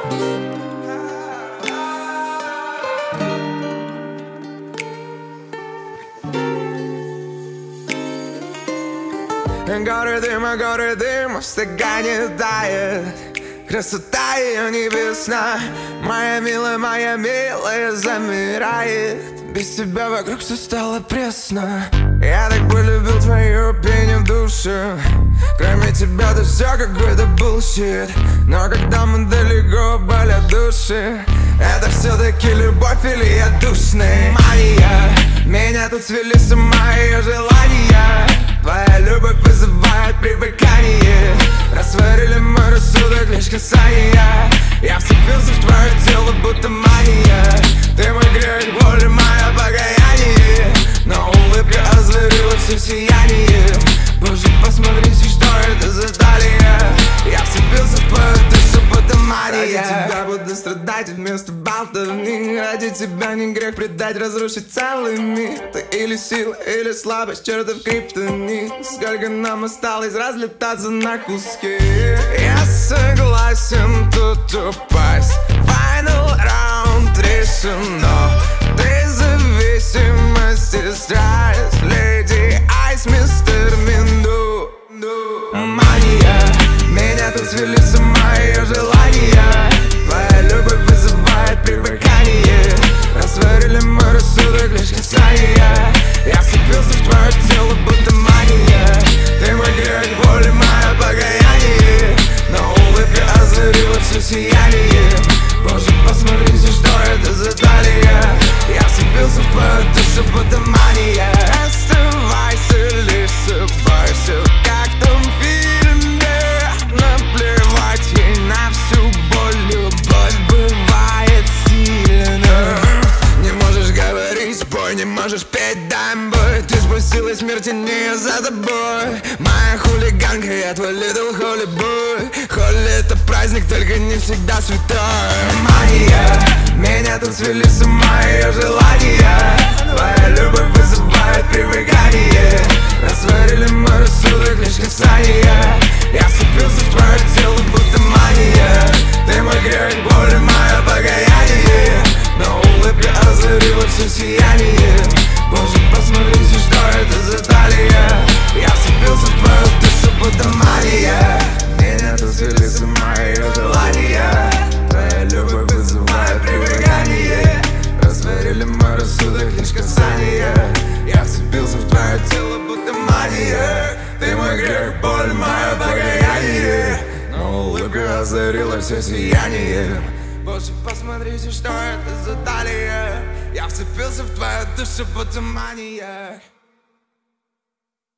Горы дыма, стакане тает. Красота ее небесна. Моя милая замирает. Без тебя вокруг все стало пресно. Я так полюбил твою пение в душе. Кроме тебя то все какой-то bullshit. Но когда мы далеко, болят души. Это все-таки любовь или я душный? Мания, меня тут свели с ума ее желания. Твоя любовь вызывает привыкание. Растворили мой рассудок лишь касания. Я вцепился в твое тело, будто мания. Ты мой грех, боль и мое покаяние. Но улыбка озарила все сияние. Боже, посмотрите, что это за талия. Я вцепился в твою душу, будто мания. Ради тебя буду страдать вместо болтовни. Ради тебя не грех предать, разрушить целый мир. Ты или сила, или слабость, чертов криптонит. Сколько нам осталось разлетаться на куски. Я согласен тут упасть. Final round решено. Ты зависимости страсть. Леди Айс, мистер Минду. Мания, меня тут свели с ума ее желания. Твоя любовь вызывает привыкание. Растворили мой рассудок лишь касания. Я вцепился в твое тело, будто мания. Ты мой грех, боль и мое покаяние. Но улыбка озарила все сияние. Боже, посмотрите, что это за талия. Я вцепился в твою душу, будто мания. Оставайся лишь собой, все как в том фильме. Наплевать ей на всю боль. Любовь бывает сильна. Не можешь говорить, бой, не можешь петь, дай бой. Ты спустилась, мир тенее за тобой. Моя хулиганка, я твой little holy boy. Холли — это праздник, только не всегда святой. Мания, меня тут свели с ума ее желания. Твоя любовь вызывает привыкание. Растворили мой рассудок лишь касания. Я вцепился в твое тело, будто мания. Ты мой грех, боль и мое покаяние. Но улыбка озарила все сияние. Боже, посмотрите, что это за талия. Я вцепился в твою душу, будто мания. Меня тут свели с ума ее желания. Твоя любовь вызывает привыкание. Растворили мой рассудок лишь касания. Я вцепился в твое тело, будто мания. Ты мой грех, боль, мое покаяние. Но улыбка озарила все сияние. Боже, посмотрите, что это за талия. Я вцепился в твою душу, будто мания.